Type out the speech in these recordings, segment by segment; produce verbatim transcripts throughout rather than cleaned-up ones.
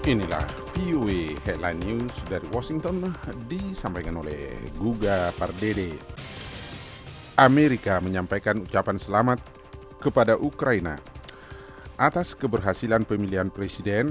Inilah V O A Headline News dari Washington, disampaikan oleh Guga Pardede. Amerika menyampaikan ucapan selamat kepada Ukraina atas keberhasilan pemilihan presiden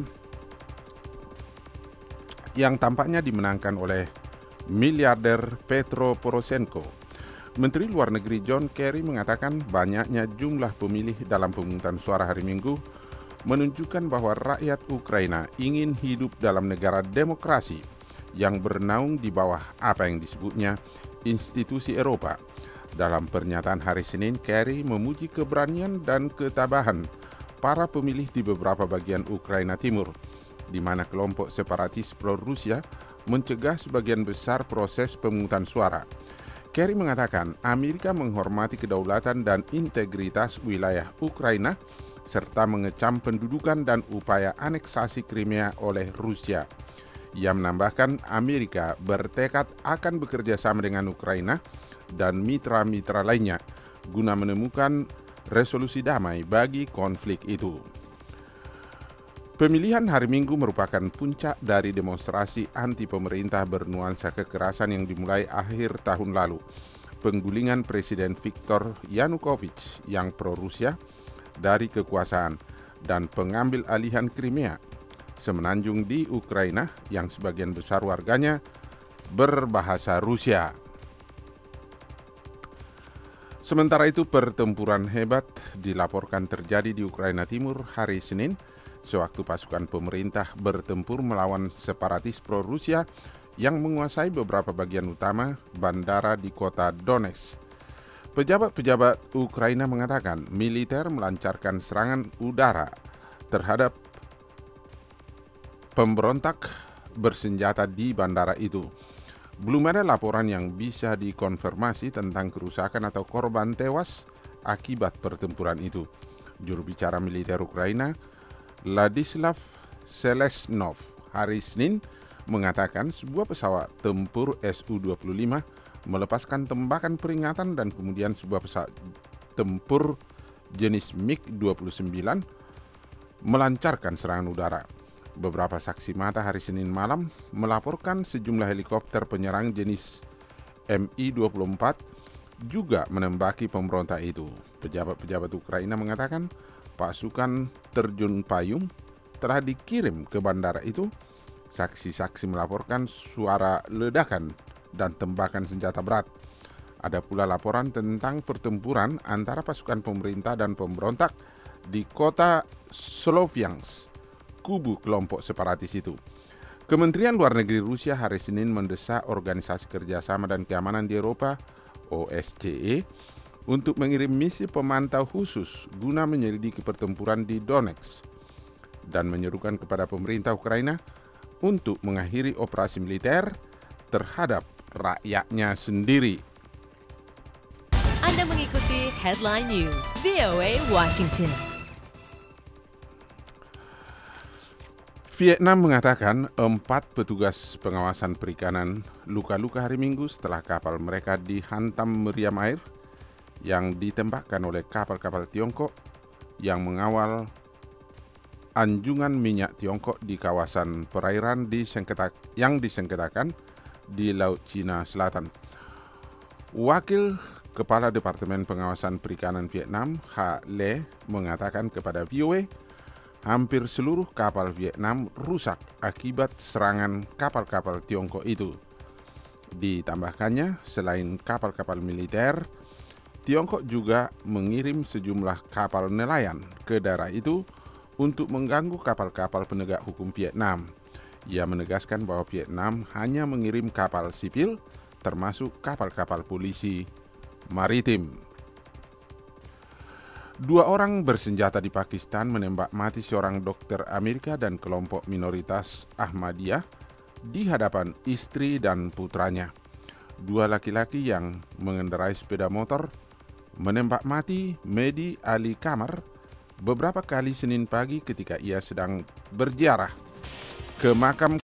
yang tampaknya dimenangkan oleh miliarder Petro Poroshenko. Menteri Luar Negeri John Kerry mengatakan banyaknya jumlah pemilih dalam pemungutan suara hari Minggu menunjukkan bahwa rakyat Ukraina ingin hidup dalam negara demokrasi yang bernaung di bawah apa yang disebutnya institusi Eropa. Dalam pernyataan hari Senin, Kerry memuji keberanian dan ketabahan para pemilih di beberapa bagian Ukraina Timur, di mana kelompok separatis pro-Rusia mencegah sebagian besar proses pemungutan suara. Kerry mengatakan Amerika menghormati kedaulatan dan integritas wilayah Ukraina serta mengecam pendudukan dan upaya aneksasi Crimea oleh Rusia. Ia menambahkan Amerika bertekad akan bekerja sama dengan Ukraina dan mitra-mitra lainnya guna menemukan resolusi damai bagi konflik itu. Pemilihan hari Minggu merupakan puncak dari demonstrasi anti pemerintah bernuansa kekerasan yang dimulai akhir tahun lalu. Penggulingan Presiden Viktor Yanukovych yang pro-Rusia dari kekuasaan dan pengambil alihan Crimea, semenanjung di Ukraina yang sebagian besar warganya berbahasa Rusia. Sementara itu, pertempuran hebat dilaporkan terjadi di Ukraina Timur hari Senin sewaktu pasukan pemerintah bertempur melawan separatis pro-Rusia yang menguasai beberapa bagian utama bandara di kota Donetsk. Pejabat-pejabat Ukraina mengatakan militer melancarkan serangan udara terhadap pemberontak bersenjata di bandara itu. Belum ada laporan yang bisa dikonfirmasi tentang kerusakan atau korban tewas akibat pertempuran itu. Juru bicara militer Ukraina, Ladislav Selesnov, hari Senin mengatakan sebuah pesawat tempur S U dua puluh lima melepaskan tembakan peringatan dan kemudian sebuah pesawat tempur jenis MiG dua puluh sembilan melancarkan serangan udara. Beberapa saksi mata hari Senin malam melaporkan sejumlah helikopter penyerang jenis M I dua puluh empat juga menembaki pemberontak itu. Pejabat-pejabat Ukraina mengatakan pasukan terjun payung telah dikirim ke bandara itu. Saksi-saksi melaporkan suara ledakan dan tembakan senjata berat. Ada pula laporan tentang pertempuran antara pasukan pemerintah dan pemberontak di kota Sloviansk, kubu kelompok separatis itu. Kementerian Luar Negeri Rusia hari Senin mendesak Organisasi Kerjasama dan Keamanan di Eropa, O S C E, untuk mengirim misi pemantau khusus guna menyelidiki pertempuran di Donetsk dan menyerukan kepada pemerintah Ukraina untuk mengakhiri operasi militer terhadap rakyatnya sendiri. Anda mengikuti Headline News V O A Washington. Vietnam mengatakan empat petugas pengawasan perikanan luka-luka hari Minggu setelah kapal mereka dihantam meriam air yang ditembakkan oleh kapal-kapal Tiongkok yang mengawal anjungan minyak Tiongkok di kawasan perairan disengketak, yang disengketakan di Laut Cina Selatan. Wakil Kepala Departemen Pengawasan Perikanan Vietnam, Ha Le, mengatakan kepada V O A, hampir seluruh kapal Vietnam rusak akibat serangan kapal-kapal Tiongkok itu. Ditambahkannya, selain kapal-kapal militer, Tiongkok juga mengirim sejumlah kapal nelayan ke daerah itu untuk mengganggu kapal-kapal penegak hukum Vietnam. Ia menegaskan bahwa Vietnam hanya mengirim kapal sipil, termasuk kapal-kapal polisi maritim. Dua orang bersenjata di Pakistan menembak mati seorang dokter Amerika dan kelompok minoritas Ahmadiyah di hadapan istri dan putranya. Dua laki-laki yang mengendarai sepeda motor menembak mati Mehdi Ali Kamar beberapa kali Senin pagi ketika ia sedang berziarah ke makam